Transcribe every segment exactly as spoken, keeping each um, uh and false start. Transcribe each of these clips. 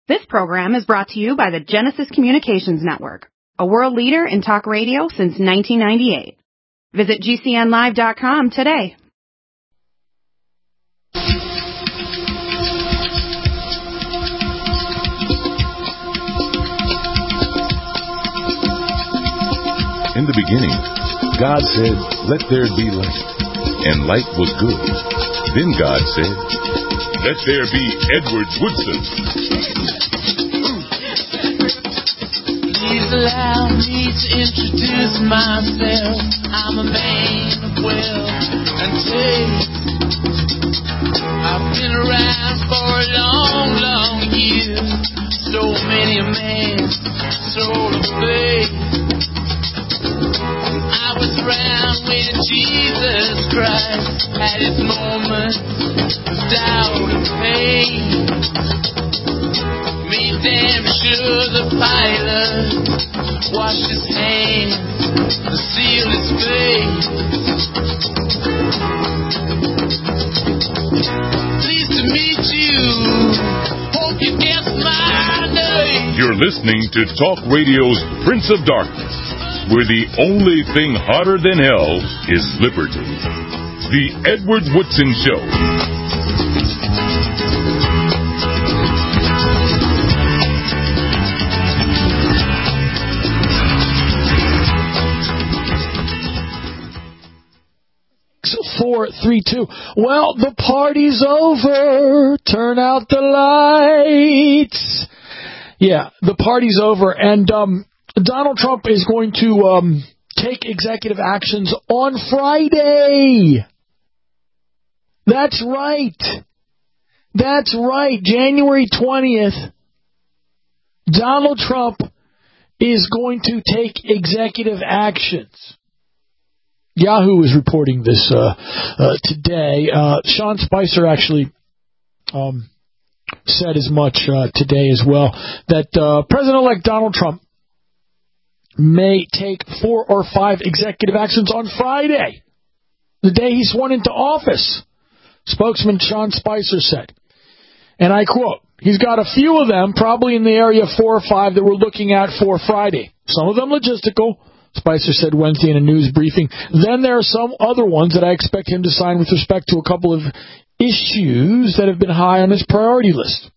This program is brought to you by the Genesis Communications Network, a world leader in talk radio since nineteen ninety-eight. Visit G C N live dot com today. In the beginning, God said, "Let there be light," and light was good. Then God said, "Let there be Edward Woodson." Please allow me to introduce myself. I'm a man of wealth and taste. I've been around for a long, long year. So many a man soul of faith. I was around when Jesus Christ had his moments of doubt and pain. Made damn sure the pilot washed his hands and sealed his face. Pleased to meet you. Hope you guess my name. You're listening to Talk Radio's Prince of Darkness, where the only thing hotter than hell is liberty. The Edward Woodson Show. Four, three, two. Well, the party's over. Turn out the lights. Yeah, the party's over, and um, Donald Trump is going to um, take executive actions on Friday. That's right. That's right. January twentieth, Donald Trump is going to take executive actions. Yahoo is reporting this uh, uh, today. Uh, Sean Spicer actually um, said as much uh, today as well, that uh, President-elect Donald Trump may take four or five executive actions on Friday, the day he's sworn into office, spokesman Sean Spicer said. And I quote, "He's got a few of them, probably in the area of four or five that we're looking at for Friday. Some of them logistical," Spicer said Wednesday in a news briefing. "Then there are some other ones that I expect him to sign with respect to a couple of issues that have been high on his priority list."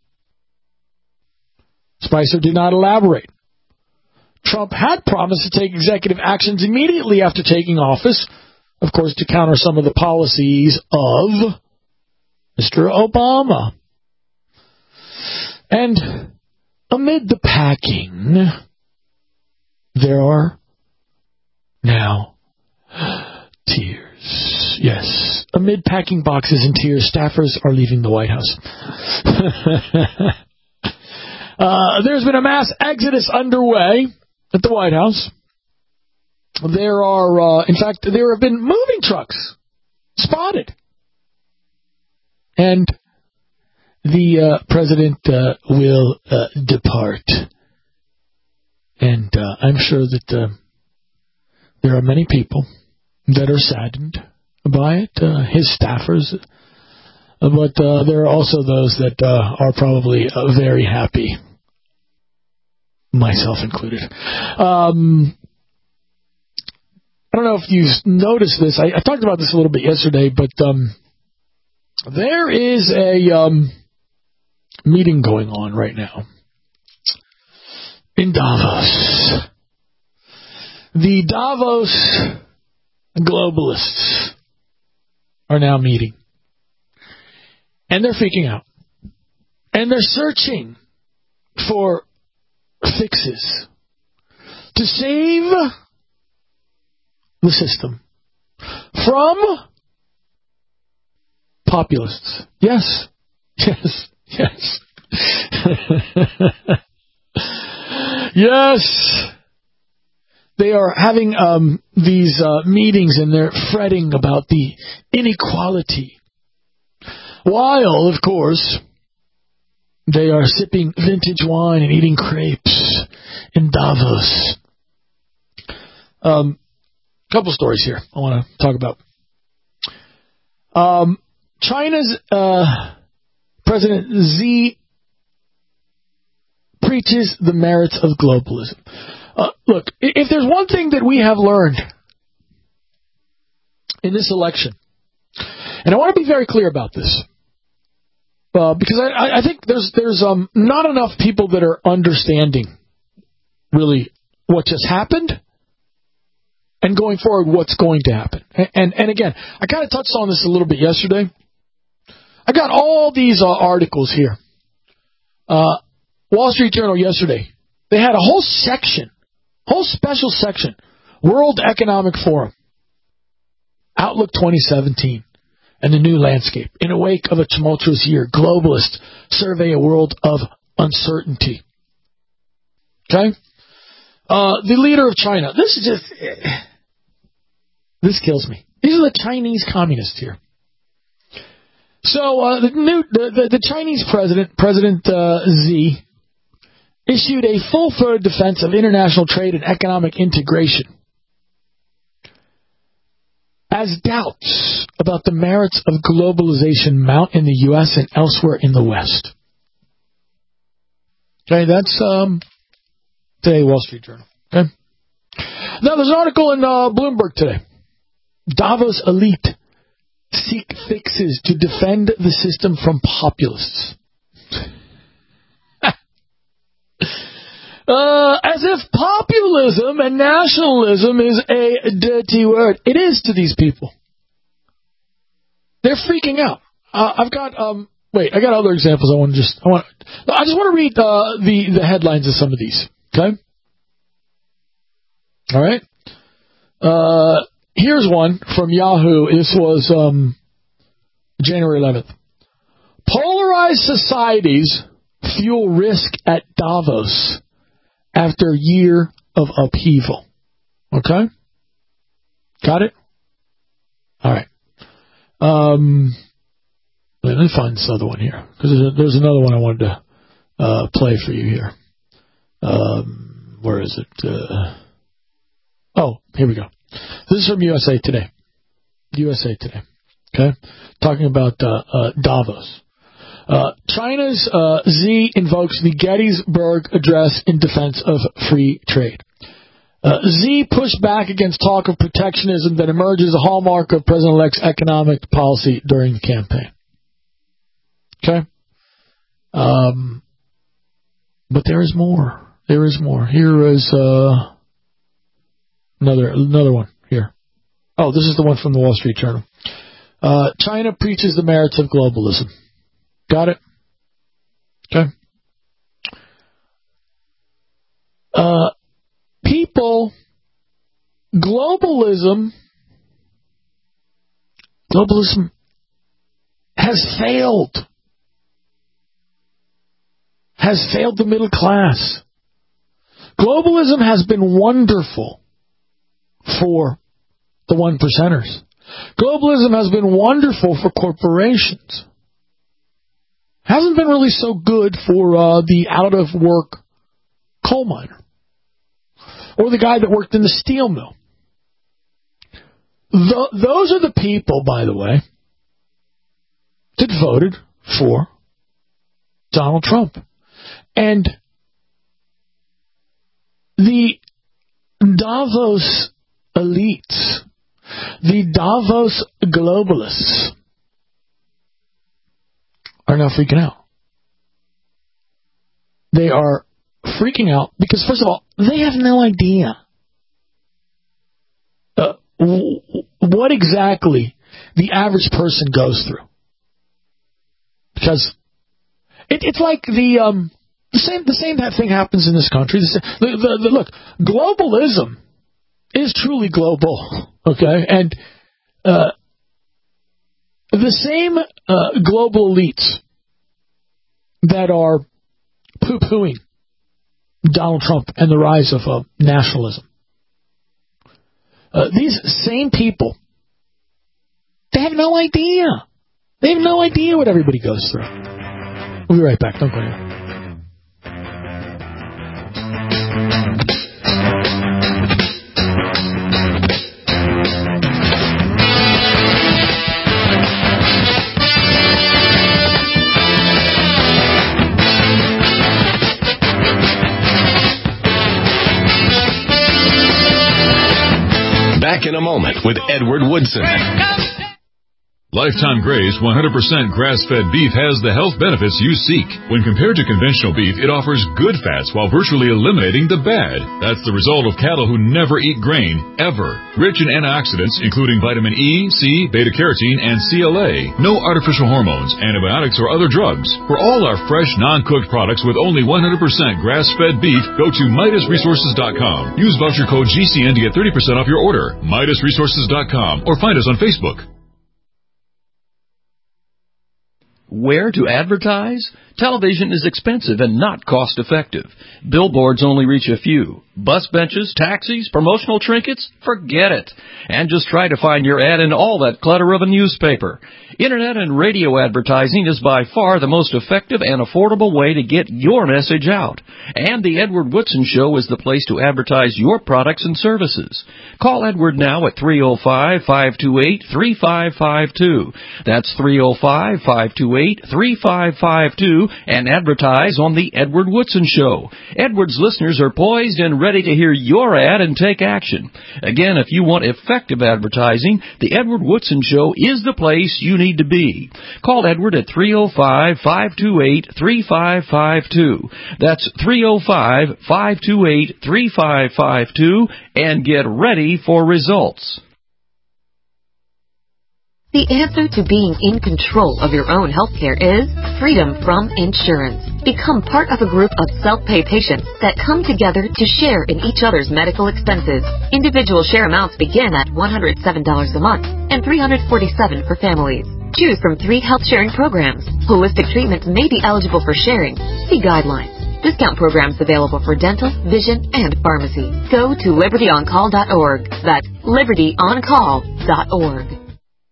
Spicer did not elaborate. Trump had promised to take executive actions immediately after taking office, of course, to counter some of the policies of Mister Obama. And amid the packing, there are now tears. Yes, amid packing boxes and tears, staffers are leaving the White House. uh, there's been a mass exodus underway at the White House. There are, uh, in fact, there have been moving trucks spotted. And the uh, president uh, will uh, depart. And uh, I'm sure that uh, there are many people that are saddened by it, uh, his staffers. But uh, there are also those that uh, are probably uh, very happy, myself included. Um, I don't know if you've noticed this. I, I talked about this a little bit yesterday, but um, there is a um, meeting going on right now in Davos. The Davos globalists are now meeting. And they're freaking out. And they're searching for fixes to save the system from populists. Yes. Yes. Yes. Yes. They are having um, these uh, meetings and they're fretting about the inequality. While, of course, they are sipping vintage wine and eating crepes in Davos. Um, couple stories here I want to talk about. Um, China's uh, President Xi preaches the merits of globalism. Uh, look, if there's one thing that we have learned in this election, and I want to be very clear about this, uh, because I, I think there's there's um, not enough people that are understanding really what just happened and going forward what's going to happen. And, and, and again, I kind of touched on this a little bit yesterday. I got all these uh, articles here. Uh, Wall Street Journal yesterday, they had a whole section, whole special section, World Economic Forum, Outlook twenty seventeen, and the new landscape. In the wake of a tumultuous year, globalists survey a world of uncertainty. Okay? Uh, the leader of China. This is just... This kills me. These are the Chinese communists here. So uh, the new the, the, the Chinese president, President uh, Xi, issued a full-throated defense of international trade and economic integration, as doubts about the merits of globalization mount in the U S and elsewhere in the West. Okay, that's um, today Wall Street Journal. Okay. Now there's an article in uh, Bloomberg today. Davos elite seek fixes to defend the system from populists. uh, as if populism and nationalism is a dirty word. It is to these people. They're freaking out. Uh, I've got um. Wait, I got other examples. I want to just. I want. I just want to read uh, the the headlines of some of these. Okay. All right. Uh, here's one from Yahoo. This was um, January eleventh. Polarized societies fuel risk at Davos after year of upheaval. Okay? Got it? All right. Um, let me find this other one here, because there's, there's another one I wanted to uh, play for you here. Um, where is it? Uh, oh, here we go. This is from U S A Today. U S A Today. Okay? Talking about uh, uh, Davos. Uh, China's uh, Xi invokes the Gettysburg Address in defense of free trade. Uh, Xi pushed back against talk of protectionism that emerges a hallmark of President-elect's economic policy during the campaign. Okay? Um, but there is more. There is more. Here is uh, another another one here. Oh, this is the one from the Wall Street Journal. Uh, China preaches the merits of globalism. Got it? Okay. Uh, people, globalism, globalism has failed. Has failed the middle class. Globalism has been wonderful for the one percenters. Globalism has been wonderful for corporations. Hasn't been really so good for uh, the out-of-work coal miner or the guy that worked in the steel mill. The, those are the people, by the way, that voted for Donald Trump. And the Davos elites, the Davos globalists, are now freaking out. They are freaking out because, first of all, they have no idea uh, w- what exactly the average person goes through. Because it, it's like the um, the same the same thing happens in this country. The, the, the, look, globalism is truly global, okay, and uh, the same uh, global elites that are poo-pooing Donald Trump and the rise of uh, nationalism. Uh, these same people, they have no idea. They have no idea what everybody goes through. We'll be right back. Don't go anywhere. back in a moment with Edward Woodson. Lifetime Graze one hundred percent grass-fed beef has the health benefits you seek. When compared to conventional beef, it offers good fats while virtually eliminating the bad. That's the result of cattle who never eat grain, ever. Rich in antioxidants, including vitamin E, C, beta-carotene, and C L A. No artificial hormones, antibiotics, or other drugs. For all our fresh, non-cooked products with only one hundred percent grass-fed beef, go to Midas Resources dot com. Use voucher code G C N to get thirty percent off your order. Midas Resources dot com or find us on Facebook. Where to advertise? Television is expensive and not cost-effective. Billboards only reach a few. Bus benches, taxis, promotional trinkets? Forget it. And just try to find your ad in all that clutter of a newspaper. Internet and radio advertising is by far the most effective and affordable way to get your message out. And the Edward Woodson Show is the place to advertise your products and services. Call Edward now at three oh five, five two eight, three five five two. That's three oh five, five two eight, three five five two and advertise on the Edward Woodson Show. Edward's listeners are poised and ready to hear your ad and take action. Again, if you want effective advertising, the Edward Woodson Show is the place you need to be. Call Edward at three oh five, five two eight, three five five two. That's three oh five, five two eight, three five five two and get ready for results. The answer to being in control of your own healthcare is freedom from insurance. Become part of a group of self-pay patients that come together to share in each other's medical expenses. Individual share amounts begin at one hundred seven dollars a month and three hundred forty-seven dollars for families. Choose from three health sharing programs. Holistic treatments may be eligible for sharing. See guidelines. Discount programs available for dental, vision, and pharmacy. Go to liberty on call dot org. That's liberty on call dot org.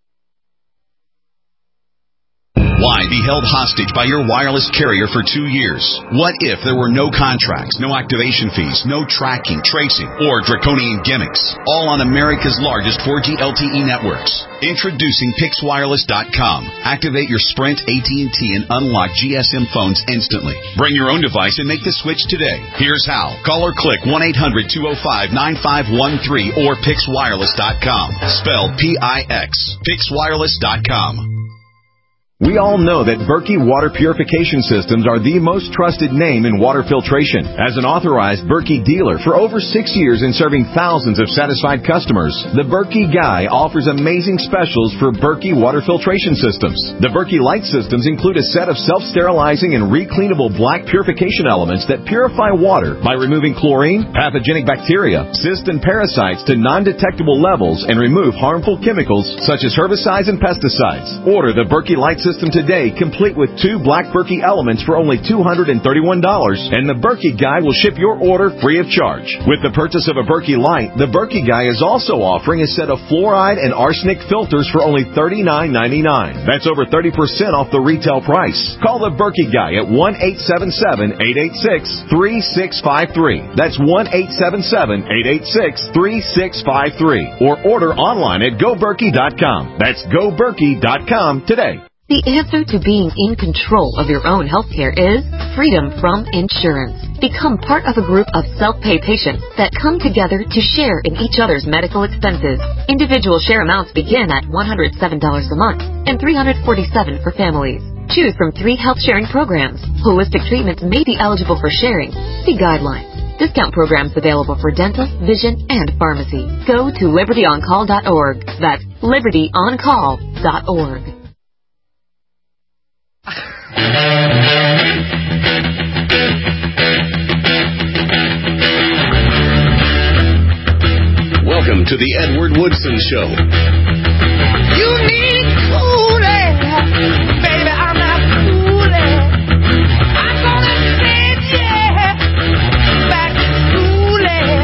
Why be held hostage by your wireless carrier for two years? What if there were no contracts, no activation fees, no tracking, tracing, or draconian gimmicks? All on America's largest four G L T E networks. Introducing Pix Wireless dot com. Activate your Sprint, A T and T, and unlock G S M phones instantly. Bring your own device and make the switch today. Here's how. Call or click one eight hundred, two oh five, nine five one three or Pix Wireless dot com. Spelled P I X. Pix Wireless dot com. We all know that Berkey Water Purification Systems are the most trusted name in water filtration. As an authorized Berkey dealer for over six years and serving thousands of satisfied customers, the Berkey Guy offers amazing specials for Berkey Water Filtration Systems. The Berkey Light Systems include a set of self-sterilizing and recleanable black purification elements that purify water by removing chlorine, pathogenic bacteria, cysts, and parasites to non-detectable levels and remove harmful chemicals such as herbicides and pesticides. Order the Berkey Light System System today, complete with two black Berkey elements for only two hundred thirty-one dollars, and the Berkey Guy will ship your order free of charge. With the purchase of a Berkey Light, the Berkey Guy is also offering a set of fluoride and arsenic filters for only thirty-nine ninety-nine. That's over thirty percent off the retail price. Call the Berkey Guy at one eight seven seven, eight eight six, three six five three. That's one eight seven seven, eight eight six, three six five three. Or order online at go berkey dot com. That's go berkey dot com today. The answer to being in control of your own healthcare is freedom from insurance. Become part of a group of self-pay patients that come together to share in each other's medical expenses. Individual share amounts begin at one hundred seven dollars a month and three hundred forty-seven dollars for families. Choose from three health sharing programs. Holistic treatments may be eligible for sharing. See guidelines. Discount programs available for dental, vision, and pharmacy. Go to liberty on call dot org. That's liberty on call dot org. Welcome to the Edward Woodson Show. You need cooling, baby, I'm not cooling. I'm gonna send you back to schooling,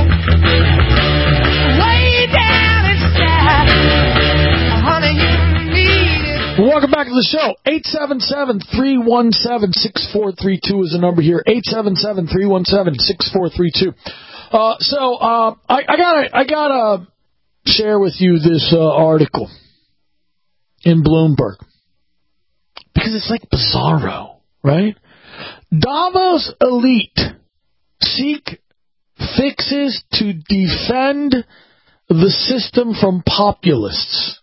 way down inside, honey, you need it. Welcome back to the show. eight seven seven, three one seven, six four three two is the number here. eight seven seven, three one seven, six four three two. Uh, so, uh, I, I gotta, I gotta share with you this, uh, article in Bloomberg. Because it's like bizarro, right? Davos elite seek fixes to defend the system from populists.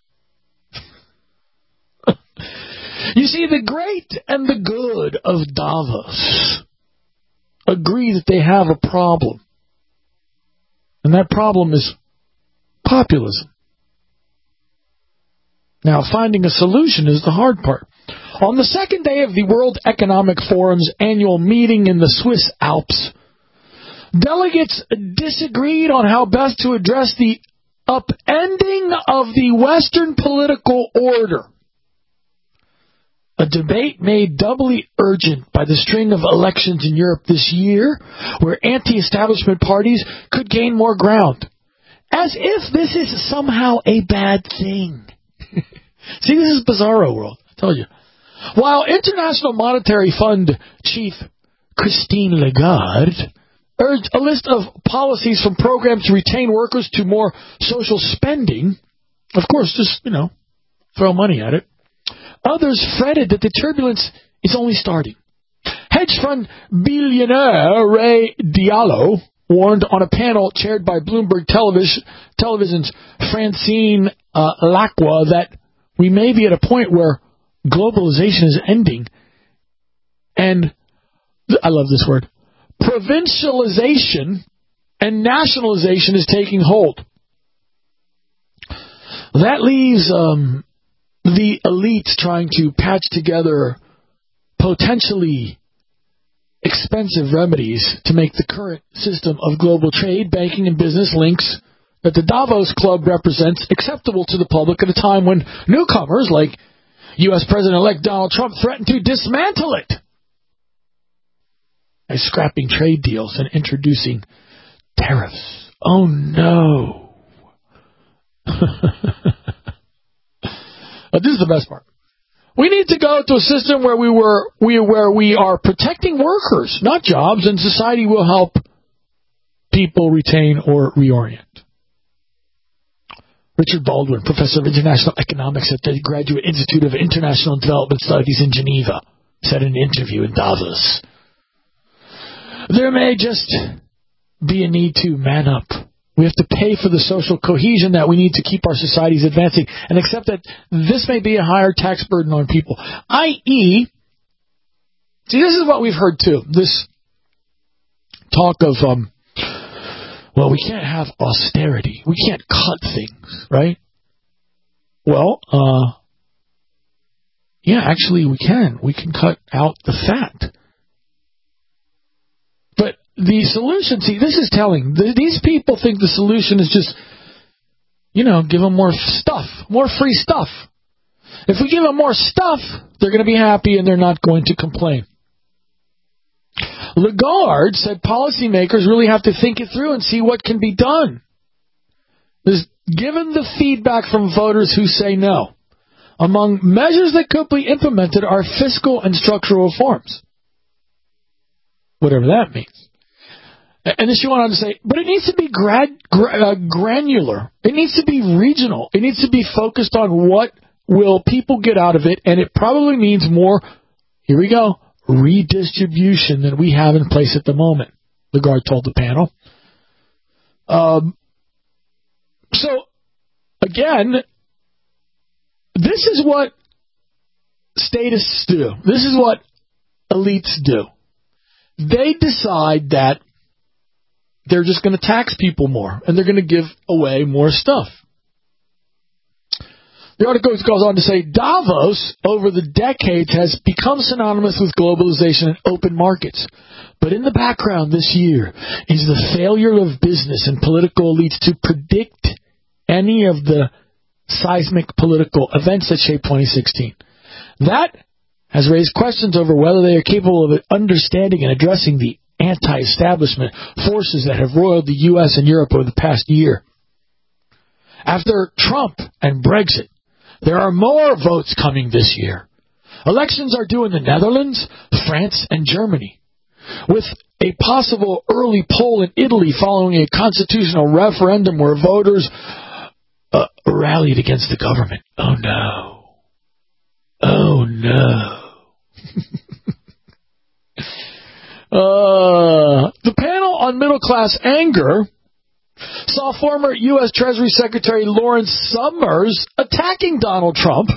You see, the great and the good of Davos agree that they have a problem. And that problem is populism. Now, finding a solution is the hard part. On the second day of the World Economic Forum's annual meeting in the Swiss Alps, delegates disagreed on how best to address the upending of the Western political order. A debate made doubly urgent by the string of elections in Europe this year, where anti-establishment parties could gain more ground. As if this is somehow a bad thing. See, this is bizarro world, I told you. While International Monetary Fund Chief Christine Lagarde urged a list of policies from programs to retain workers to more social spending, of course, just, you know, throw money at it, others fretted that the turbulence is only starting. Hedge fund billionaire Ray Diallo warned on a panel chaired by Bloomberg Television, Television's Francine uh, Lacqua that we may be at a point where globalization is ending and, I love this word, provincialization and nationalization is taking hold. That leaves um, the elites trying to patch together potentially expensive remedies to make the current system of global trade, banking, and business links that the Davos Club represents acceptable to the public at a time when newcomers like U S President-elect Donald Trump threaten to dismantle it by scrapping trade deals and introducing tariffs. Oh, no. But this is the best part. We need to go to a system where we were we where we are protecting workers, not jobs, and society will help people retain or reorient. Richard Baldwin, professor of international economics at the Graduate Institute of International and Development Studies in Geneva, said in an interview in Davos, there may just be a need to man up. We have to pay for the social cohesion that we need to keep our societies advancing and accept that this may be a higher tax burden on people. that is, see, this is what we've heard too. This talk of, um, well, we can't have austerity. We can't cut things, right? Well, uh, yeah, actually we can. We can cut out the fat. But the solution, see, this is telling. These people think the solution is just, you know, give them more stuff, more free stuff. If we give them more stuff, they're going to be happy and they're not going to complain. Lagarde said policymakers really have to think it through and see what can be done. There's, given the feedback from voters who say no, among measures that could be implemented are fiscal and structural reforms. Whatever that means. And then she went on to say, but it needs to be grad, gra- uh, granular. It needs to be regional. It needs to be focused on what will people get out of it, and it probably means more, here we go, redistribution than we have in place at the moment, Lagarde told the panel. Um, so, again, this is what statists do. This is what elites do. They decide that they're just going to tax people more, and they're going to give away more stuff. The article goes on to say, Davos, over the decades, has become synonymous with globalization and open markets. But in the background this year is the failure of business and political elites to predict any of the seismic political events that shaped twenty sixteen. That has raised questions over whether they are capable of understanding and addressing the anti-establishment forces that have roiled the U S and Europe over the past year. After Trump and Brexit, there are more votes coming this year. Elections are due in the Netherlands, France, and Germany, with a possible early poll in Italy following a constitutional referendum where voters uh, rallied against the government. Oh, no. Oh, no. uh, the panel on middle-class anger saw former U S Treasury Secretary Lawrence Summers attacking Donald Trump,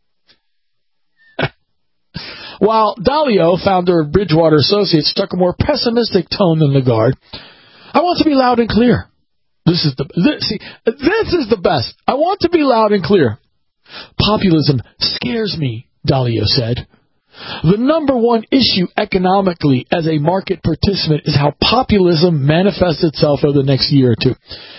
while Dalio, founder of Bridgewater Associates, struck a more pessimistic tone than Lagarde. I want to be loud and clear. This is the this, see, this is the best. I want to be loud and clear. Populism scares me, Dalio said. The number one issue economically as a market participant is how populism manifests itself over the next year or two.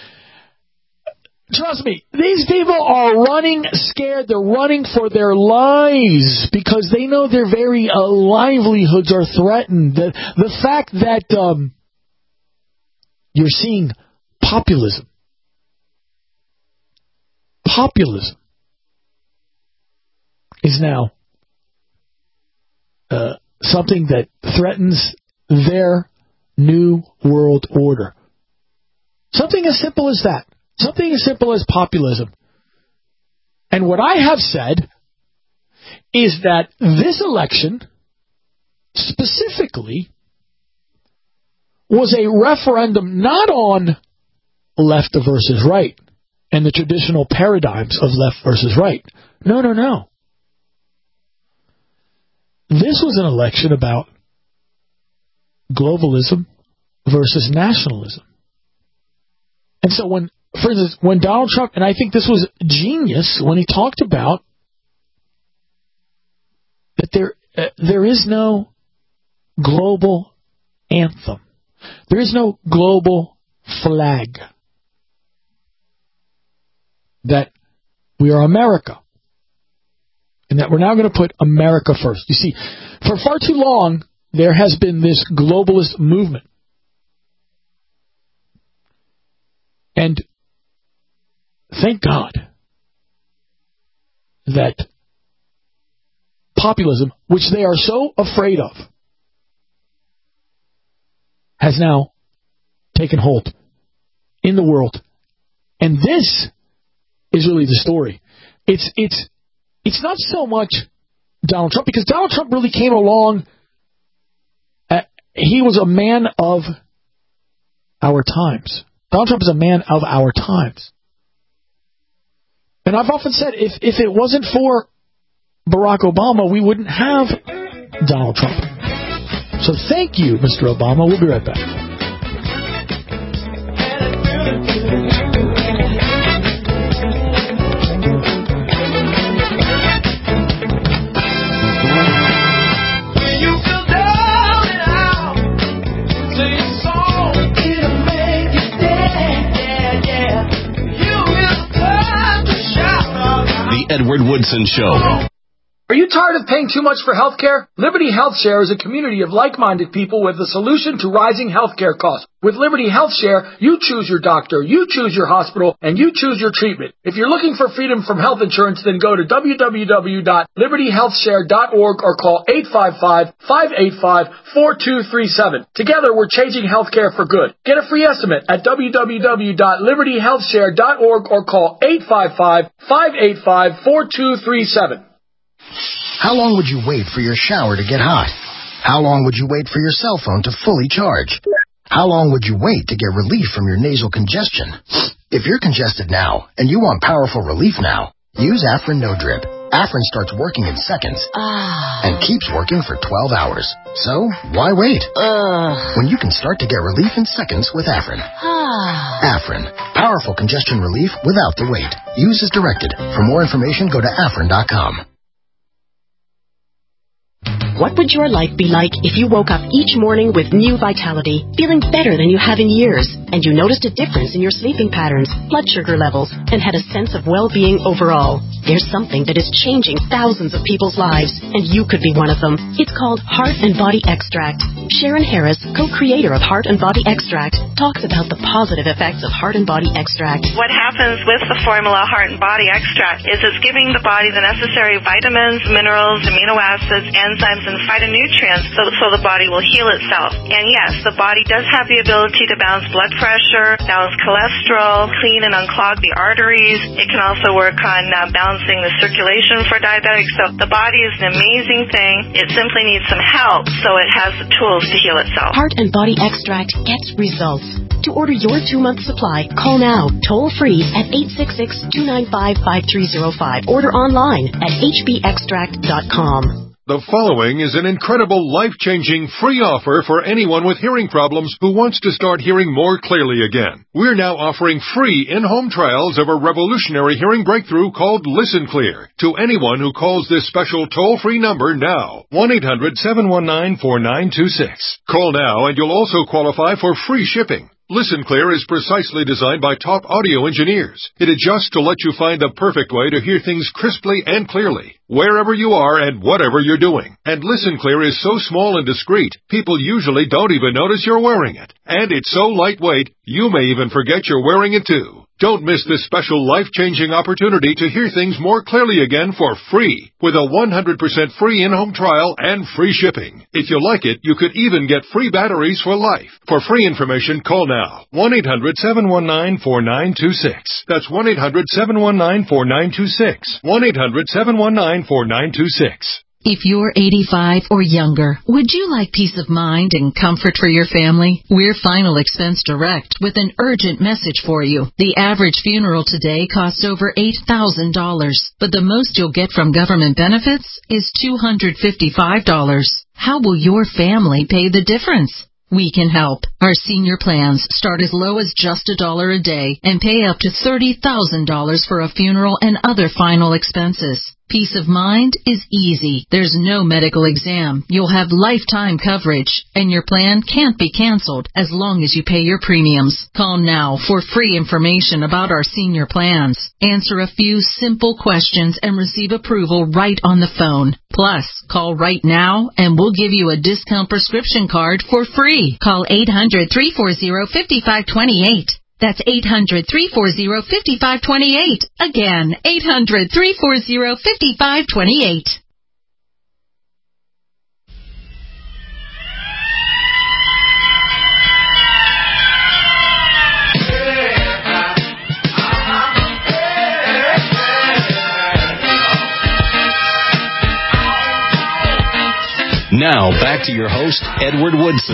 Trust me, these people are running scared. They're running for their lives because they know their very uh, livelihoods are threatened. The, the fact that um, you're seeing populism, populism is now Uh, something that threatens their new world order. Something as simple as that. Something as simple as populism. And what I have said is that this election specifically was a referendum not on left versus right and the traditional paradigms of left versus right. No, no, no. This was an election about globalism versus nationalism. And so when, for instance, when Donald Trump, and I think this was genius, when he talked about that there uh, there is no global anthem. There is no global flag. That we are America. And that we're now going to put America first. You see, for far too long, there has been this globalist movement. And thank God that populism, which they are so afraid of, has now taken hold in the world. And this is really the story. It's, it's, It's not so much Donald Trump, because Donald Trump really came along. At, he was a man of our times. Donald Trump is a man of our times. And I've often said, if, if it wasn't for Barack Obama, we wouldn't have Donald Trump. So thank you, Mister Obama. We'll be right back. Edward Woodson Show. Are you tired of paying too much for health care? Liberty Health Share is a community of like-minded people with a solution to rising health care costs. With Liberty Health Share, you choose your doctor, you choose your hospital, and you choose your treatment. If you're looking for freedom from health insurance, then go to w w w dot liberty health share dot org or call eight five five, five eight five, four two three seven. Together, we're changing health care for good. Get a free estimate at w w w dot liberty health share dot org or call eight five five, five eight five, four two three seven. How long would you wait for your shower to get hot? How long would you wait for your cell phone to fully charge? How long would you wait to get relief from your nasal congestion? If you're congested now and you want powerful relief now, use Afrin No Drip. Afrin starts working in seconds Ah. and keeps working for twelve hours. So, why wait? Ugh. When you can start to get relief in seconds with Afrin. Ah. Afrin. Powerful congestion relief without the wait. Use as directed. For more information, go to afrin dot com. What would your life be like if you woke up each morning with new vitality, feeling better than you have in years, and you noticed a difference in your sleeping patterns, blood sugar levels, and had a sense of well-being overall? There's something that is changing thousands of people's lives, and you could be one of them. It's called Heart and Body Extract. Sharon Harris, co-creator of Heart and Body Extract, talks about the positive effects of Heart and Body Extract. What happens with the formula Heart and Body Extract is it's giving the body the necessary vitamins, minerals, amino acids, enzymes, and and phytonutrients so, so the body will heal itself. And yes, the body does have the ability to balance blood pressure, balance cholesterol, clean and unclog the arteries. It can also work on uh, balancing the circulation for diabetics. So the body is an amazing thing. It simply needs some help so it has the tools to heal itself. Heart and Body Extract gets results. To order your two-month supply, call now, toll-free at eight six six, two nine five, five three zero five. Order online at h b extract dot com. The following is an incredible, life-changing, free offer for anyone with hearing problems who wants to start hearing more clearly again. We're now offering free in-home trials of a revolutionary hearing breakthrough called Listen Clear to anyone who calls this special toll-free number now, one eight hundred, seven one nine, four nine two six. Call now and you'll also qualify for free shipping. Listen Clear is precisely designed by top audio engineers. It adjusts to let you find the perfect way to hear things crisply and clearly, wherever you are and whatever you're doing. And Listen Clear is so small and discreet, people usually don't even notice you're wearing it. And it's so lightweight, you may even forget you're wearing it too. Don't miss this special life-changing opportunity to hear things more clearly again for free with a one hundred percent free in-home trial and free shipping. If you like it, you could even get free batteries for life. For free information, call now. one eight hundred, seven one nine, four nine two six. That's one eight hundred, seven one nine, four nine two six. one eight hundred, seven one nine, four nine two six. If you're eighty-five or younger, would you like peace of mind and comfort for your family? We're Final Expense Direct with an urgent message for you. The average funeral today costs over eight thousand dollars, but the most you'll get from government benefits is two hundred fifty-five dollars. How will your family pay the difference? We can help. Our senior plans start as low as just a dollar a day and pay up to thirty thousand dollars for a funeral and other final expenses. Peace of mind is easy. There's no medical exam. You'll have lifetime coverage, and your plan can't be canceled as long as you pay your premiums. Call now for free information about our senior plans. Answer a few simple questions and receive approval right on the phone. Plus, call right now and we'll give you a discount prescription card for free. Call eight hundred, three four zero, five five two eight. That's eight hundred, three four zero, five five two eight. Again, eight hundred, three four zero, five five two eight. Now, back to your host, Edward Woodson.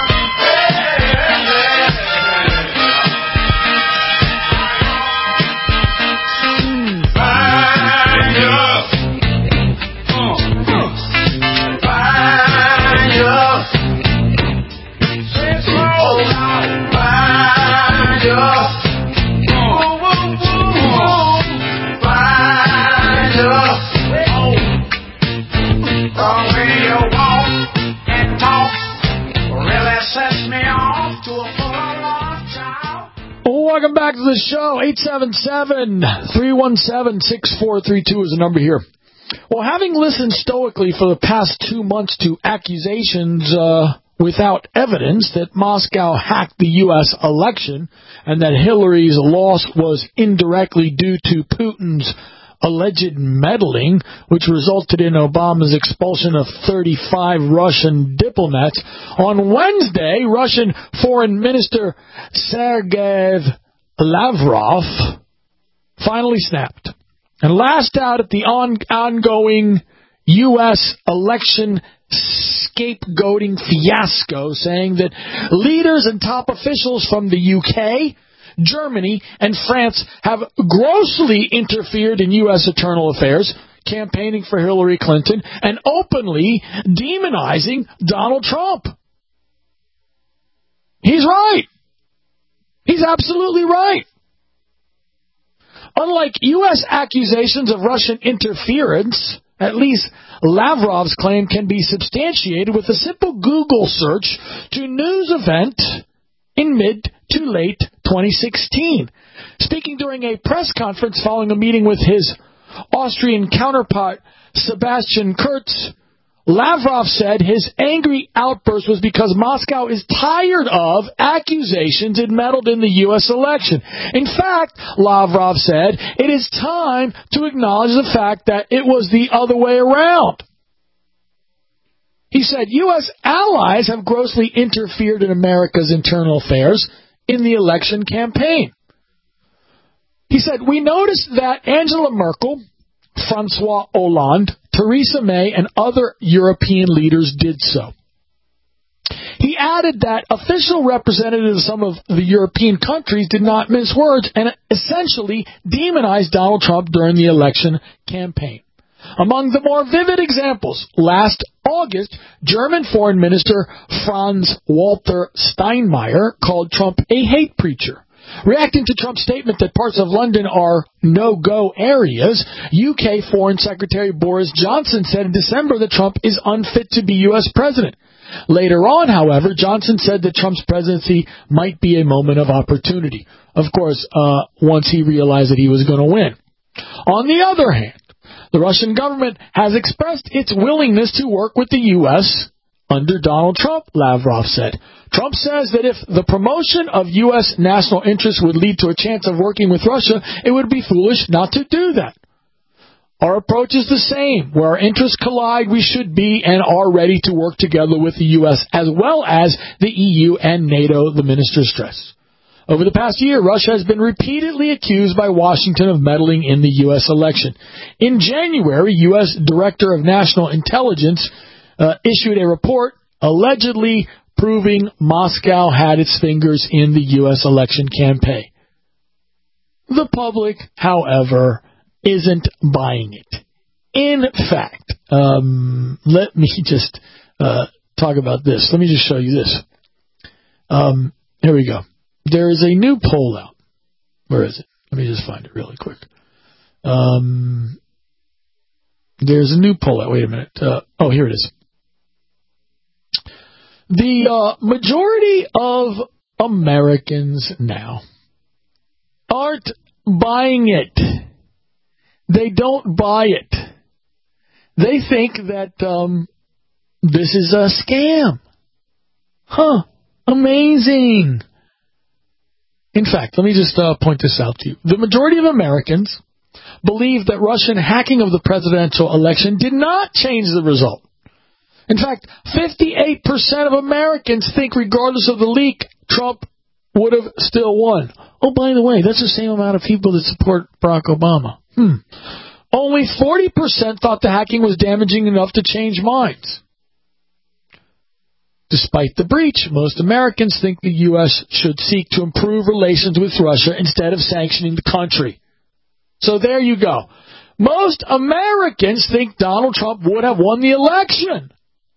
Welcome back to the show. eight seven seven, three one seven, six four three two is the number here. Well, having listened stoically for the past two months to accusations uh, without evidence that Moscow hacked the U S election and that Hillary's loss was indirectly due to Putin's alleged meddling, which resulted in Obama's expulsion of thirty-five Russian diplomats. On Wednesday, Russian Foreign Minister Sergei Lavrov finally snapped and lashed out at the on- ongoing U S election scapegoating fiasco, saying that leaders and top officials from the U K, Germany, and France have grossly interfered in U S internal affairs, campaigning for Hillary Clinton, and openly demonizing Donald Trump. He's right. He's absolutely right. Unlike U S accusations of Russian interference, at least Lavrov's claim can be substantiated with a simple Google search to news event in mid to late twenty sixteen. Speaking during a press conference following a meeting with his Austrian counterpart, Sebastian Kurz, Lavrov said his angry outburst was because Moscow is tired of accusations it meddled in the U S election. In fact, Lavrov said, it is time to acknowledge the fact that it was the other way around. He said, U S allies have grossly interfered in America's internal affairs in the election campaign. He said, we noticed that Angela Merkel, Francois Hollande, Theresa May, and other European leaders did so. He added that official representatives of some of the European countries did not mince words and essentially demonized Donald Trump during the election campaign. Among the more vivid examples, last August, German Foreign Minister Franz-Walter Steinmeier called Trump a hate preacher. Reacting to Trump's statement that parts of London are no-go areas, U K Foreign Secretary Boris Johnson said in December that Trump is unfit to be U S president. Later on, however, Johnson said that Trump's presidency might be a moment of opportunity. Of course, uh, once he realized that he was going to win. On the other hand, the Russian government has expressed its willingness to work with the U S under Donald Trump, Lavrov said. Trump says that if the promotion of U S national interests would lead to a chance of working with Russia, it would be foolish not to do that. Our approach is the same. Where our interests collide, we should be and are ready to work together with the U S as well as the E U and NATO, the minister stressed. Over the past year, Russia has been repeatedly accused by Washington of meddling in the U S election. In January, U S Director of National Intelligence uh, issued a report allegedly proving Moscow had its fingers in the U S election campaign. The public, however, isn't buying it. In fact, um, let me just uh, talk about this. Let me just show you this. Um, here we go. There is a new poll out. Where is it? Let me just find it really quick. Um, there's a new poll out. Wait a minute. Uh, oh, here it is. The uh, majority of Americans now aren't buying it. They don't buy it. They think that um, this is a scam. Huh. Amazing. In fact, let me just uh, point this out to you. The majority of Americans believe that Russian hacking of the presidential election did not change the result. In fact, fifty-eight percent of Americans think regardless of the leak, Trump would have still won. Oh, by the way, that's the same amount of people that support Barack Obama. Hmm. Only forty percent thought the hacking was damaging enough to change minds. Despite the breach, most Americans think the U S should seek to improve relations with Russia instead of sanctioning the country. So there you go. Most Americans think Donald Trump would have won the election.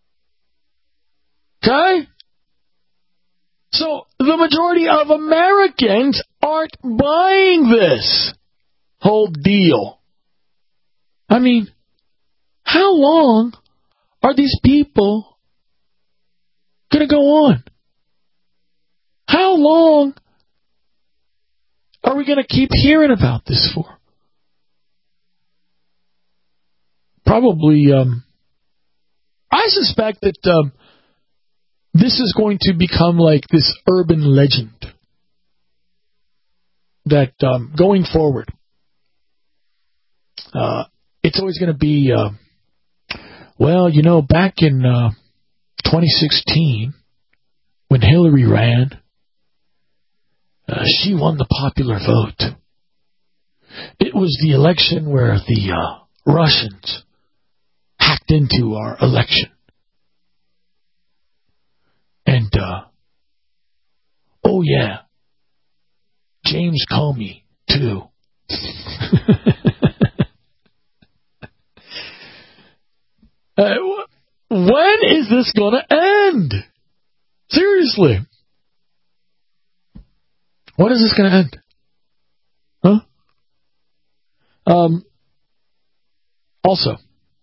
Okay? So the majority of Americans aren't buying this whole deal. I mean, how long are these people going to go on? How long are we going to keep hearing about this for? Probably, um, I suspect that um, this is going to become like this urban legend that um, going forward, uh, it's always going to be, uh, well, you know, back in uh, twenty sixteen, when Hillary ran, uh, she won the popular vote. It was the election where the uh, Russians hacked into our election. And, uh, oh yeah, James Comey, too. uh, when is this going to end? Seriously. When is this going to end? Huh? Um, also,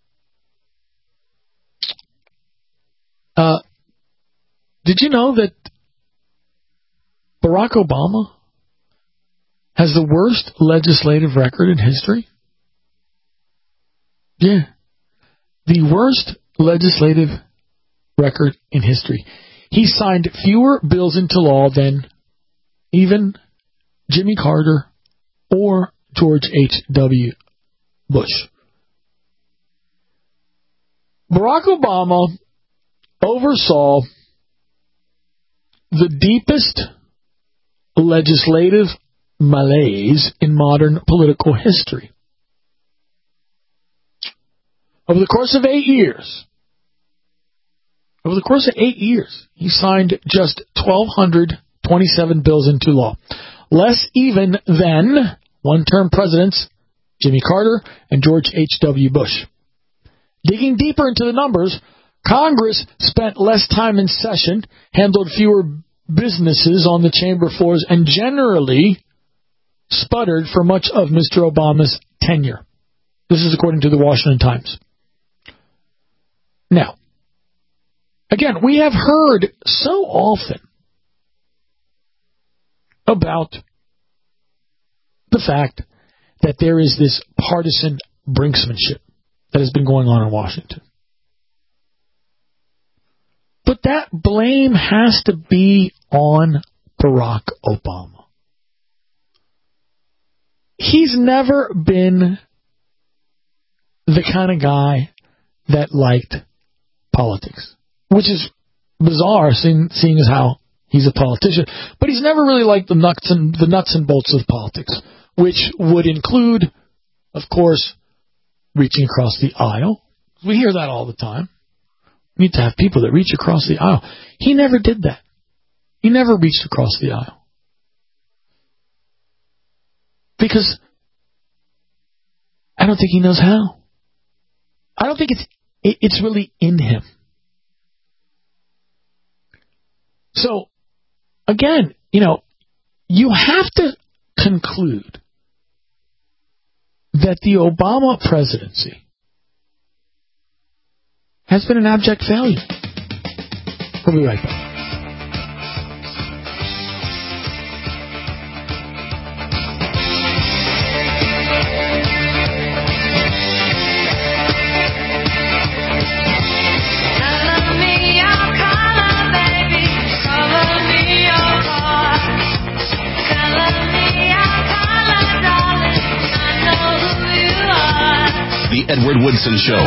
uh, did you know that Barack Obama has the worst legislative record in history? Yeah. The worst legislative record in history. He signed fewer bills into law than even Jimmy Carter or George H W Bush. Barack Obama oversaw the deepest legislative malaise in modern political history. Over the course of eight years, over the course of eight years, he signed just one thousand two hundred twenty-seven bills into law, less even than one-term presidents Jimmy Carter and George H W. Bush. Digging deeper into the numbers, Congress spent less time in session, handled fewer businesses on the chamber floors, and generally sputtered for much of Mister Obama's tenure. This is according to the Washington Times. Now, again, we have heard so often about the fact that there is this partisan brinksmanship that has been going on in Washington. But that blame has to be on Barack Obama. He's never been the kind of guy that liked politics, which is bizarre, seeing, seeing as how he's a politician. But he's never really liked the nuts and the nuts and bolts of politics, which would include, of course, reaching across the aisle. We hear that all the time. We need to have people that reach across the aisle. He never did that. He never reached across the aisle. Because I don't think he knows how. I don't think it's it's really in him. So, again, you know, you have to conclude that the Obama presidency has been an abject failure. We'll be right back. The Edward Woodson Show.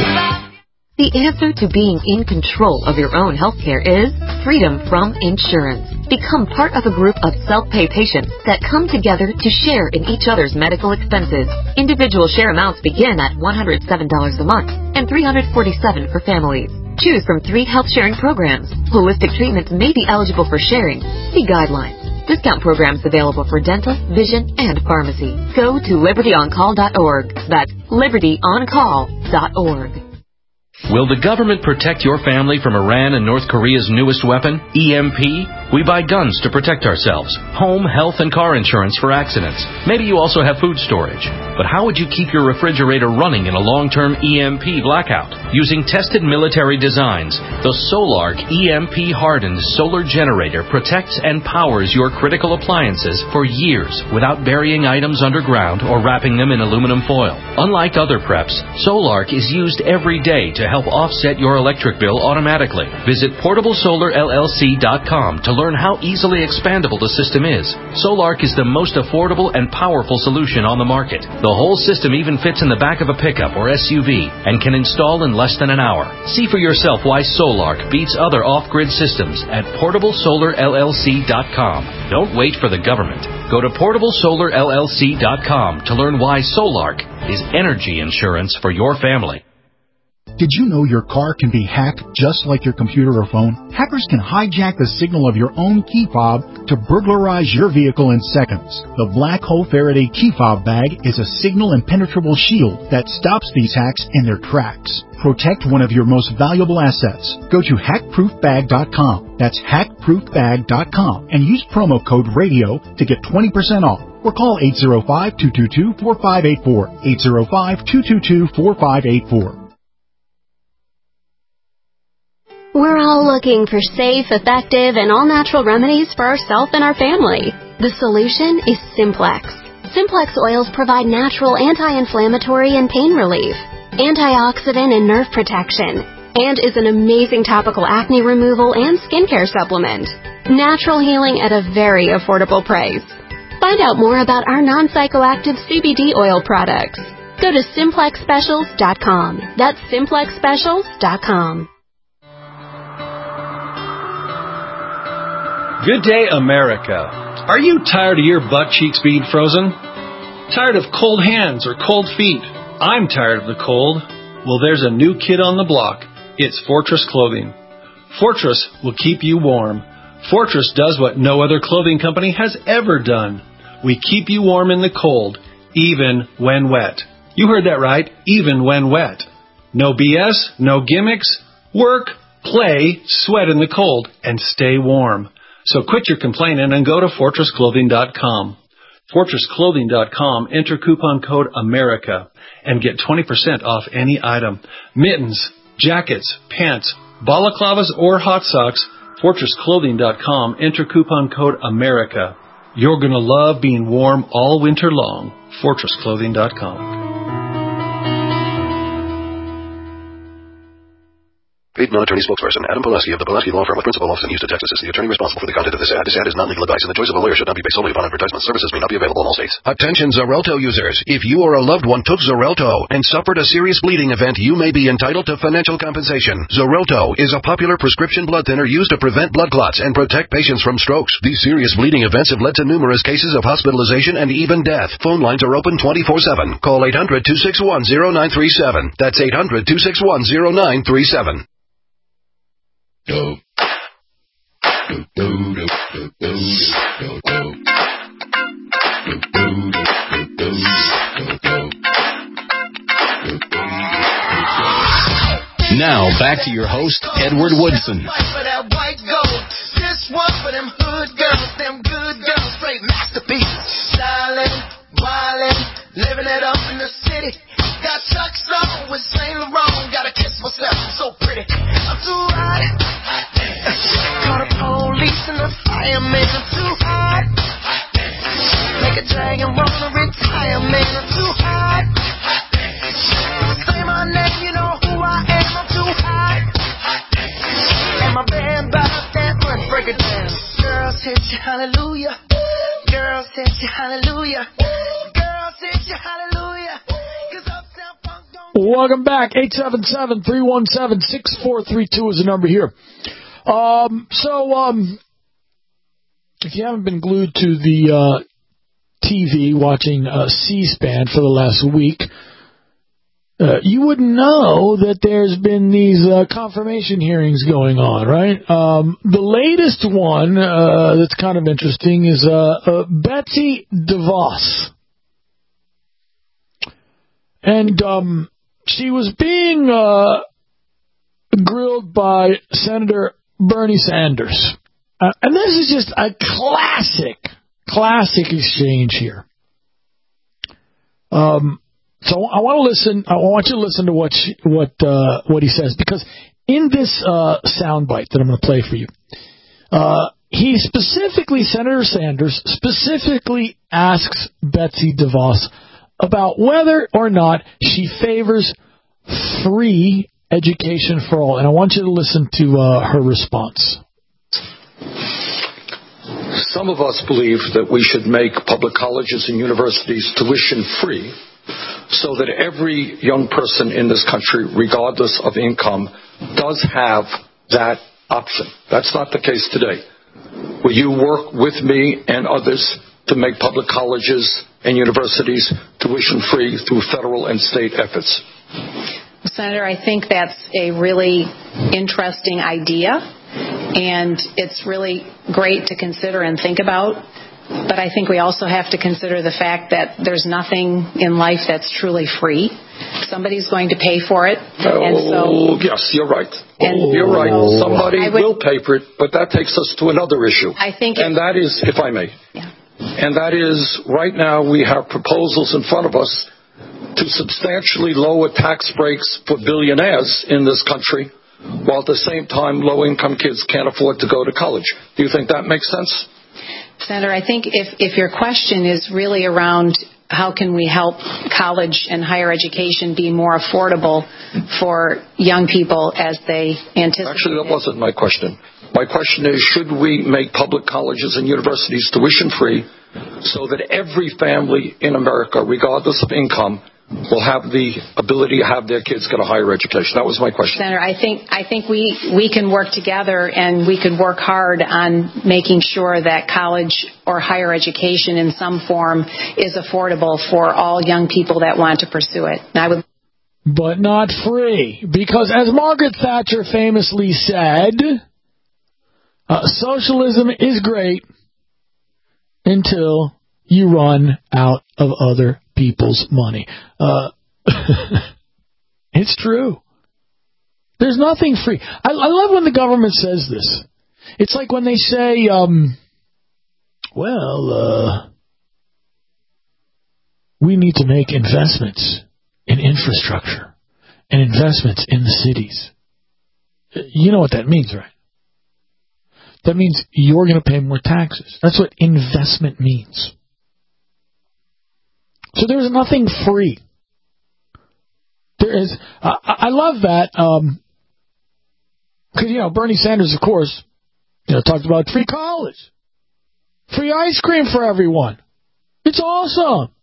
The answer to being in control of your own healthcare is freedom from insurance. Become part of a group of self-pay patients that come together to share in each other's medical expenses. Individual share amounts begin at one hundred seven dollars a month and three hundred forty-seven dollars for families. Choose from three health sharing programs. Holistic treatments may be eligible for sharing. See guidelines. Discount programs available for dental, vision, and pharmacy. Go to liberty on call dot org. That's liberty on call dot org. Will the government protect your family from Iran and North Korea's newest weapon, E M P? We buy guns to protect ourselves, home, health, and car insurance for accidents. Maybe you also have food storage. But how would you keep your refrigerator running in a long-term E M P blackout? Using tested military designs, the Solark E M P-hardened solar generator protects and powers your critical appliances for years without burying items underground or wrapping them in aluminum foil. Unlike other preps, Solark is used every day to help offset your electric bill automatically. Visit portable solar L L C dot com to learn how easily expandable the system is. Solark is the most affordable and powerful solution on the market. The whole system even fits in the back of a pickup or S U V and can install in less than an hour. See for yourself why Solark beats other off-grid systems at portable solar L L C dot com. Don't wait for the government. Go to portable solar L L C dot com to learn why Solark is energy insurance for your family. Did you know your car can be hacked just like your computer or phone? Hackers can hijack the signal of your own key fob to burglarize your vehicle in seconds. The Black Hole Faraday key fob bag is a signal impenetrable shield that stops these hacks in their tracks. Protect one of your most valuable assets. Go to hack proof bag dot com. That's hack proof bag dot com and use promo code RADIO to get twenty percent off. Or call eight zero five, two two two, four five eight four. eight zero five, two two two, four five eight four. We're all looking for safe, effective, and all-natural remedies for ourselves and our family. The solution is Simplex. Simplex oils provide natural anti-inflammatory and pain relief, antioxidant and nerve protection, and is an amazing topical acne removal and skincare supplement. Natural healing at a very affordable price. Find out more about our non-psychoactive C B D oil products. Go to simplex specials dot com. That's simplex specials dot com. Good day, America. Are you tired of your butt cheeks being frozen? Tired of cold hands or cold feet? I'm tired of the cold. Well, there's a new kid on the block. It's Fortress Clothing. Fortress will keep you warm. Fortress does what no other clothing company has ever done. We keep you warm in the cold, even when wet. You heard that right, even when wet. No B S, no gimmicks. Work, play, sweat in the cold, and stay warm. So quit your complaining and go to fortress clothing dot com. fortress clothing dot com, enter coupon code AMERICA, and get twenty percent off any item. Mittens, jackets, pants, balaclavas, or hot socks, fortress clothing dot com, enter coupon code AMERICA. You're going to love being warm all winter long. fortress clothing dot com. Paid non-attorney spokesperson Adam Pulaski of the Pulaski Law Firm with principal office in Houston, Texas is the attorney responsible for the content of this ad. This ad is not legal advice, and the choice of a lawyer should not be based solely upon advertisement. Services may not be available in all states. Attention Xarelto users. If you or a loved one took Xarelto and suffered a serious bleeding event, you may be entitled to financial compensation. Xarelto is a popular prescription blood thinner used to prevent blood clots and protect patients from strokes. These serious bleeding events have led to numerous cases of hospitalization and even death. Phone lines are open twenty-four seven. Call eight hundred, two six one, zero nine three seven. That's eight hundred, two six one, zero nine three seven. Do. Do, do, do, do, do, do, do. Now, back to your host, Edward Woodson. This one for them hood girls, them good girls, straight masterpieces. Stylin', wildin', living it up in the city. Got Chuck's on with Saint Laurent. Gotta kiss myself, I'm so pretty. I'm too hot. Call the police and the fireman. I'm too hot. Make a dragon wanna retire, man. I'm too hot. Say my name, you know who I am. I'm too hot. And my band about that one, break it down. Girls hit you, hallelujah. Girls hit you, hallelujah. Girls hit you, hallelujah. Welcome back. eight seven seven, three one seven, six four three two is the number here. Um, so, um, if you haven't been glued to the uh, T V watching uh, C-SPAN for the last week, uh, you wouldn't know that there's been these uh, confirmation hearings going on, right? Um, the latest one uh, that's kind of interesting is uh, uh, Betsy DeVos. And um, she was being uh, grilled by Senator Bernie Sanders. Uh, and this is just a classic, classic exchange here. Um, so I want to listen. I want you to listen to what she, what uh, what he says, because in this uh, soundbite that I'm going to play for you, uh, he specifically, Senator Sanders specifically asks Betsy DeVos about whether or not she favors free education for all. And I want you to listen to uh, her response. Some of us believe that we should make public colleges and universities tuition free so that every young person in this country, regardless of income, does have that option. That's not the case today. Will you work with me and others to make public colleges and universities tuition-free through federal and state efforts? Senator, I think that's a really interesting idea, and it's really great to consider and think about. But I think we also have to consider the fact that there's nothing in life that's truly free. Somebody's going to pay for it. Oh, and so, yes, you're right. And you're right. so Somebody would, will pay for it, but that takes us to another issue. I think, and that is, if I may, yeah. and that is, right now we have proposals in front of us to substantially lower tax breaks for billionaires in this country, while at the same time low-income kids can't afford to go to college. Do you think that makes sense? Senator, I think if, if your question is really around how can we help college and higher education be more affordable for young people as they anticipate. Actually, that wasn't my question. My question is, should we make public colleges and universities tuition free so that every family in America, regardless of income, will have the ability to have their kids get a higher education? That was my question. Senator, I think I think we, we can work together, and we could work hard on making sure that college or higher education in some form is affordable for all young people that want to pursue it. And I would But not free, because as Margaret Thatcher famously said, uh, socialism is great until you run out of other people's money. Uh, it's true. There's nothing free. I, I love when the government says this. It's like when they say, um, well, uh, we need to make investments in infrastructure and investments in the cities. You know what that means, right? That means you're going to pay more taxes. That's what investment means. So there's nothing free. There is. I, I love that because um, you know Bernie Sanders, of course, you know, talked about free college, free ice cream for everyone. It's awesome,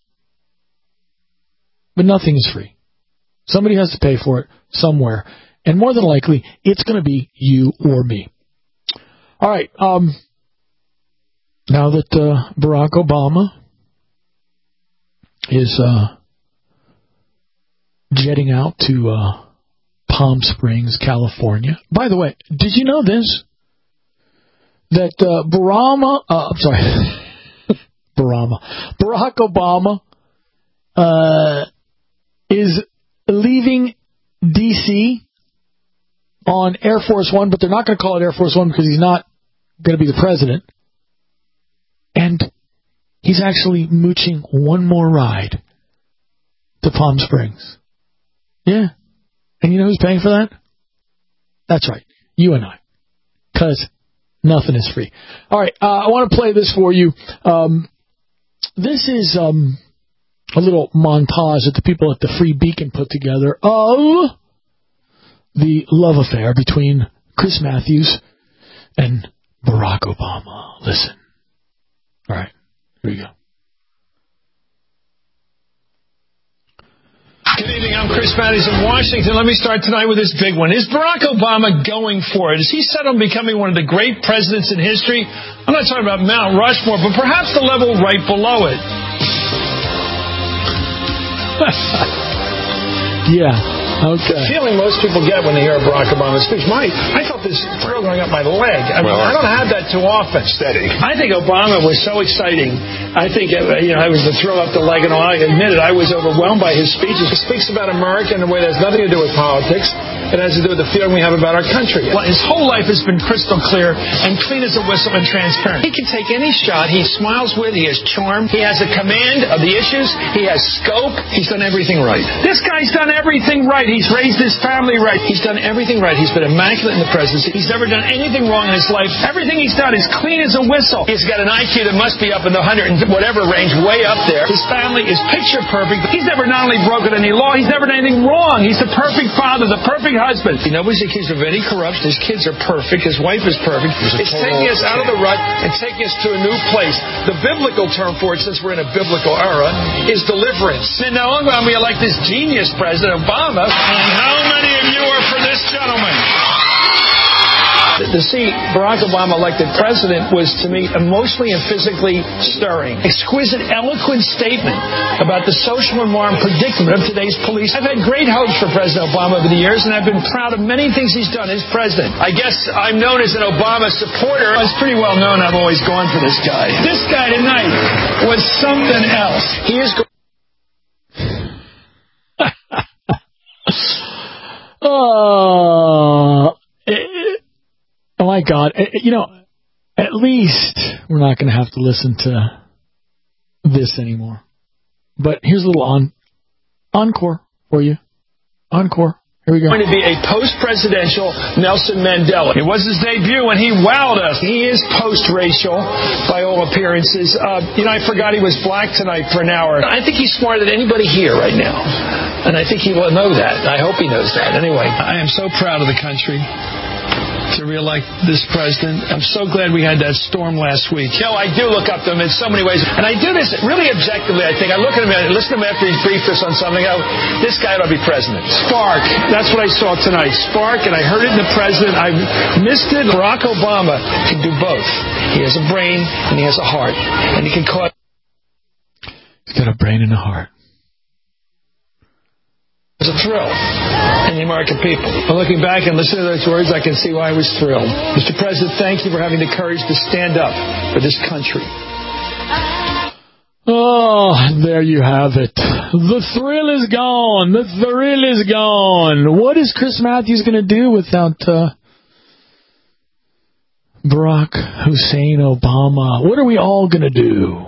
but nothing is free. Somebody has to pay for it somewhere, and more than likely, it's going to be you or me. All right. Um, now that uh, Barack Obama is uh, jetting out to uh, Palm Springs, California. By the way, did you know this? That uh, Barama, uh, I'm sorry, Barama, Barack Obama uh, is leaving D C on Air Force One, but they're not going to call it Air Force One because he's not going to be the president. And he's actually mooching one more ride to Palm Springs. Yeah. And you know who's paying for that? That's right. You and I. Because nothing is free. All right. Uh, I want to play this for you. Um, this is um, a little montage that the people at the Free Beacon put together of the love affair between Chris Matthews and Barack Obama. Listen. All right. Here we go. Good evening. I'm Chris Matthews in Washington. Let me start tonight with this big one. Is Barack Obama going for it? Is he set on becoming one of the great presidents in history? I'm not talking about Mount Rushmore, but perhaps the level right below it. Yeah. Okay. Feeling most people get when they hear a Barack Obama speech. My, I felt this thrill going up my leg. I mean, well, I don't have that too often. Steady. I think Obama was so exciting. I think, uh, you know, I was the thrill up the leg, and all. I admit it, I was overwhelmed by his speeches. He speaks about America in a way that has nothing to do with politics. It has to do with the feeling we have about our country. Well, his whole life has been crystal clear and clean as a whistle and transparent. He can take any shot. He smiles with. He has charm. He has a command of the issues. He has scope. He's done everything right. This guy's done everything right. He's raised his family right. He's done everything right. He's been immaculate in the presidency. He's never done anything wrong in his life. Everything he's done is clean as a whistle. He's got an I Q that must be up in the hundred and whatever range, way up there. His family is picture perfect. He's never not only broken any law, he's never done anything wrong. He's the perfect father, the perfect husband. He nobody's accused of any corruption. His kids are perfect. His wife is perfect. It's taking us out of the rut and taking us to a new place. The biblical term for it, since we're in a biblical era, is deliverance. And now I'm going to be like this genius president, Obama. How many of you are for this gentleman? To see Barack Obama elected president was, to me, emotionally and physically stirring. Exquisite, eloquent statement about the social and moral predicament of today's police. I've had great hopes for President Obama over the years, and I've been proud of many things he's done as president. I guess I'm known as an Obama supporter. It's pretty well known I've always gone for this guy. This guy tonight was something else. He is... Oh, it, oh my God. It, you know, at least we're not going to have to listen to this anymore. But here's a little on encore for you. Encore. Here we go. Going to be a post-presidential Nelson Mandela. It was his debut and he wowed us. He is post-racial by all appearances. Uh, you know, I forgot he was black tonight for an hour. I think he's smarter than anybody here right now. And I think he will know that. I hope he knows that. Anyway, I am so proud of the country. to reelect this president. I'm so glad we had that storm last week. You know, I do look up to him in so many ways. And I do this really objectively, I think. I look at him and listen to him after he's briefed us on something. Oh, this guy ought to be president. Spark. That's what I saw tonight. Spark, and I heard it in the president. I missed it. Barack Obama can do both. He has a brain and he has a heart. And he can cause... He's got a brain and a heart. It was a thrill in the American people. But looking back and listening to those words, I can see why I was thrilled. Mister President, thank you for having the courage to stand up for this country. Oh, there you have it. The thrill is gone. The thrill is gone. What is Chris Matthews going to do without uh, Barack Hussein Obama? What are we all going to do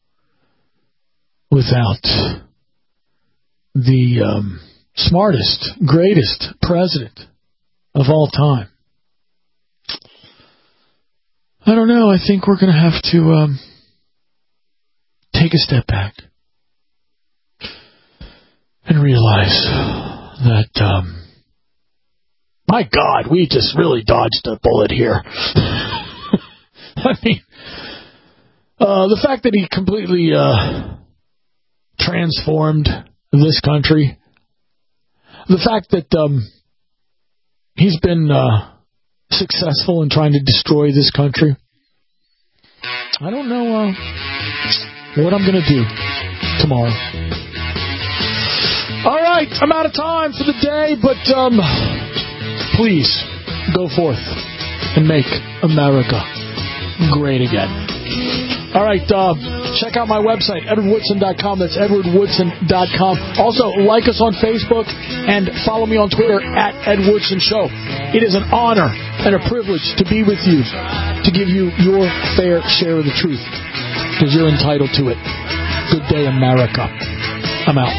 without the... Um, smartest, greatest president of all time? I don't know. I think we're going to have to um, take a step back and realize that, um, my God, we just really dodged a bullet here. I mean, uh, the fact that he completely uh, transformed this country, the fact that um, he's been uh, successful in trying to destroy this country, I don't know uh, what I'm going to do tomorrow. All right, I'm out of time for the day, but um, please go forth and make America great again. All right, uh, check out my website, edward woodson dot com. That's edward woodson dot com. Also, like us on Facebook and follow me on Twitter at Ed Woodson Show. It is an honor and a privilege to be with you, to give you your fair share of the truth, because you're entitled to it. Good day, America. I'm out.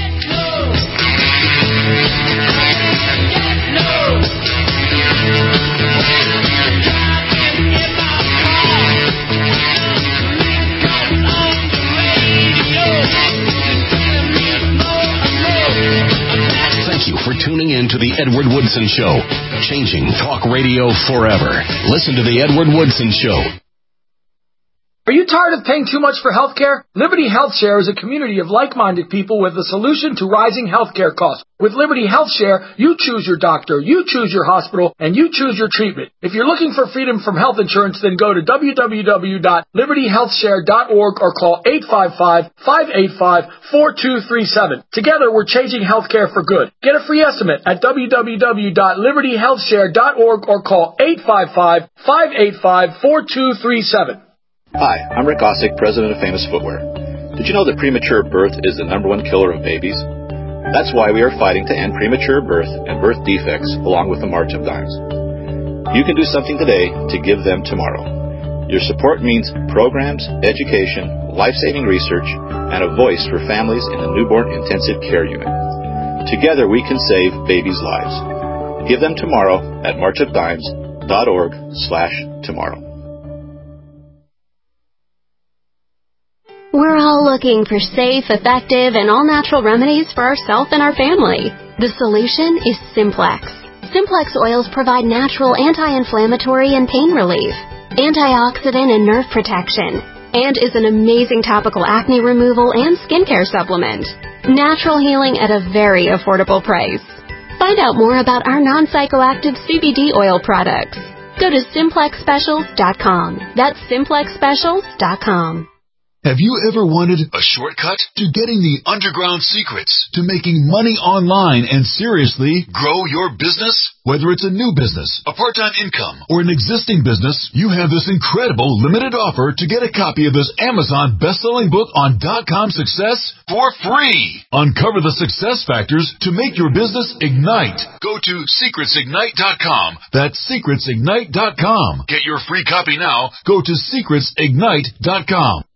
Thank you for tuning in to the Edward Woodson Show, changing talk radio forever. Listen to the Edward Woodson Show. Are you tired of paying too much for health care? Liberty Health Share is a community of like-minded people with a solution to rising health care costs. With Liberty Health Share, you choose your doctor, you choose your hospital, and you choose your treatment. If you're looking for freedom from health insurance, then go to w w w dot liberty health share dot org or call eight five five, five eight five, four two three seven. Together, we're changing health care for good. Get a free estimate at w w w dot liberty health share dot org or call eight five five, five eight five, four two three seven. Hi, I'm Rick Ossick, president of Famous Footwear. Did you know that premature birth is the number one killer of babies? That's why we are fighting to end premature birth and birth defects along with the March of Dimes. You can do something today to give them tomorrow. Your support means programs, education, life-saving research, and a voice for families in the newborn intensive care unit. Together we can save babies' lives. Give them tomorrow at march of dimes dot org slash tomorrow. We're all looking for safe, effective, and all-natural remedies for ourselves and our family. The solution is Simplex. Simplex oils provide natural anti-inflammatory and pain relief, antioxidant and nerve protection, and is an amazing topical acne removal and skincare supplement. Natural healing at a very affordable price. Find out more about our non-psychoactive C B D oil products. Go to simplex specials dot com. That's simplex specials dot com. Have you ever wanted a shortcut to getting the underground secrets to making money online and seriously grow your business? Whether it's a new business, a part-time income, or an existing business, you have this incredible limited offer to get a copy of this Amazon best-selling book on dot-com success for free. Uncover the success factors to make your business ignite. Go to secrets ignite dot com. That's secrets ignite dot com. Get your free copy now. Go to secrets ignite dot com.